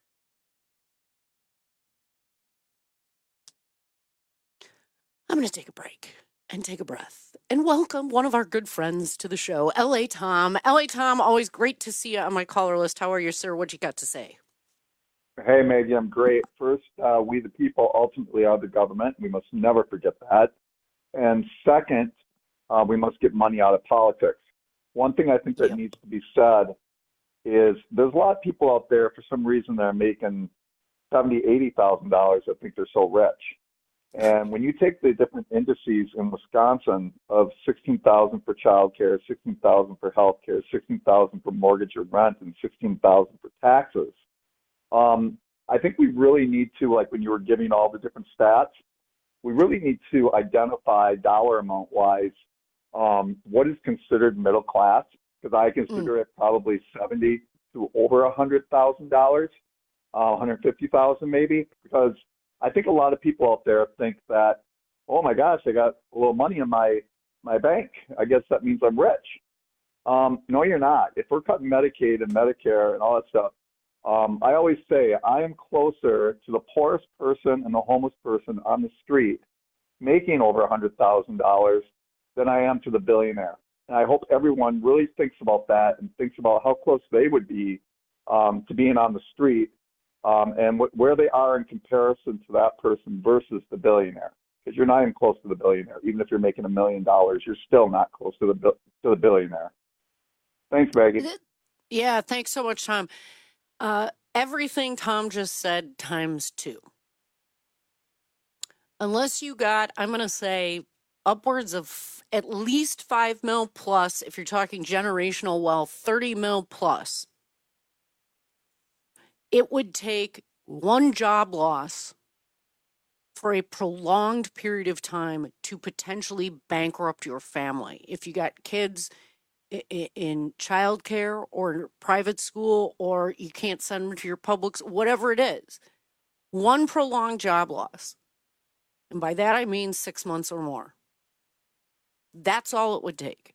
I'm going to take a break and take a breath and welcome one of our good friends to the show, L A Tom. L A Tom, always great to see you on my caller list. How are you, sir? What you got to say? Hey, Maggie, I'm great. First, uh, we the people ultimately are the government. We must never forget that. And second, uh, we must get money out of politics. One thing I think that yep. needs to be said is there's a lot of people out there, for some reason, that are making seventy thousand dollars, eighty thousand dollars that think they're so rich. And when you take the different indices in Wisconsin of sixteen thousand dollars for childcare, sixteen thousand dollars for health care, sixteen thousand dollars for mortgage or rent, and sixteen thousand dollars for taxes, um, I think we really need to, like when you were giving all the different stats, we really need to identify dollar amount wise um, what is considered middle class, because I consider mm. it probably seventy to over one hundred thousand dollars, uh, one hundred fifty thousand dollars maybe, because I think a lot of people out there think that, oh my gosh, I got a little money in my, my bank. I guess that means I'm rich. Um, no, you're not. If we're cutting Medicaid and Medicare and all that stuff, um, I always say I am closer to the poorest person and the homeless person on the street making over one hundred thousand dollars than I am to the billionaire. And I hope everyone really thinks about that and thinks about how close they would be um, to being on the street. Um, and wh- where they are in comparison to that person versus the billionaire, because you're not even close to the billionaire. Even if you're making a million dollars, you're still not close to the bi- to the billionaire. Thanks, Maggie. Yeah, thanks so much, Tom. Uh, everything Tom just said times two. Unless you got, I'm going to say, upwards of at least five mil plus, if you're talking generational wealth, thirty mil plus. It would take one job loss for a prolonged period of time to potentially bankrupt your family. If you got kids in childcare or private school, or you can't send them to your public, whatever it is, one prolonged job loss. And by that, I mean six months or more. That's all it would take.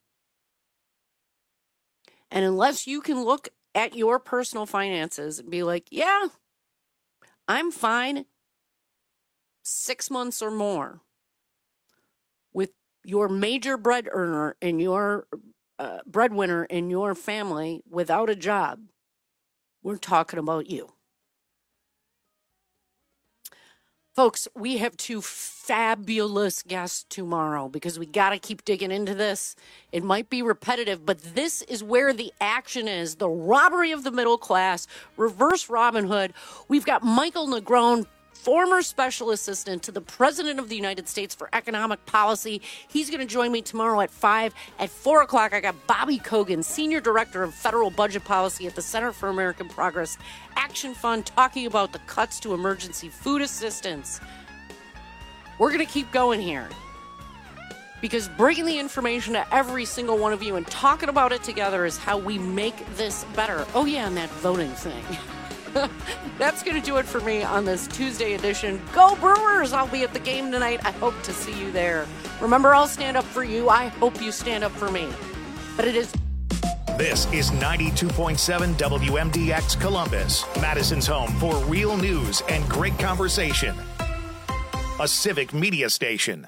And unless you can look at your personal finances and be like, yeah, I'm fine six months or more with your major bread earner and your uh, breadwinner in your family without a job, we're talking about you. Folks, we have two fabulous guests tomorrow because we got to keep digging into this. It might be repetitive, but this is where the action is. The robbery of the middle class, reverse Robin Hood. We've got Michael Negron, former special assistant to the President of the United States for Economic Policy. He's going to join me tomorrow at five. At four o'clock, I got Bobby Kogan, Senior Director of Federal Budget Policy at the Center for American Progress Action Fund, talking about the cuts to emergency food assistance. We're going to keep going here because bringing the information to every single one of you and talking about it together is how we make this better. Oh, yeah, and that voting thing. That's going to do it for me on this Tuesday edition. Go Brewers! I'll be at the game tonight. I hope to see you there. Remember, I'll stand up for you. I hope you stand up for me. But it is... This is ninety-two point seven W M D X Columbus, Madison's home for real news and great conversation. A civic media station.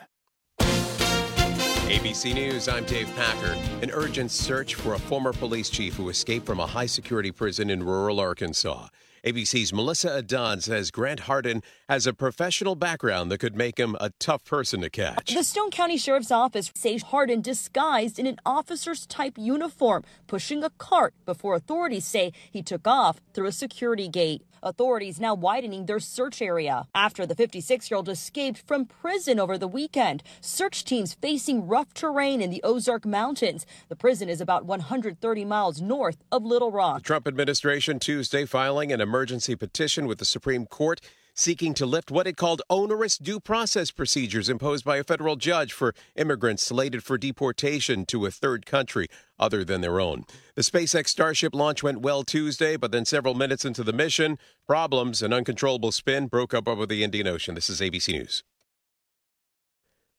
A B C News, I'm Dave Packer. An urgent search for a former police chief who escaped from a high-security prison in rural Arkansas. A B C's Melissa Adad says Grant Hardin has a professional background that could make him a tough person to catch. The Stone County Sheriff's Office says Hardin disguised in an officer's type uniform, pushing a cart before authorities say he took off through a security gate. Authorities now widening their search area after the fifty-six-year-old escaped from prison over the weekend. Search teams facing rough terrain in the Ozark Mountains. The prison is about one hundred thirty miles north of Little Rock. The Trump administration Tuesday filing an emergency petition with the Supreme Court seeking to lift what it called onerous due process procedures imposed by a federal judge for immigrants slated for deportation to a third country other than their own. The SpaceX Starship launch went well Tuesday, but then several minutes into the mission, problems and uncontrollable spin broke up over the Indian Ocean. This is A B C News.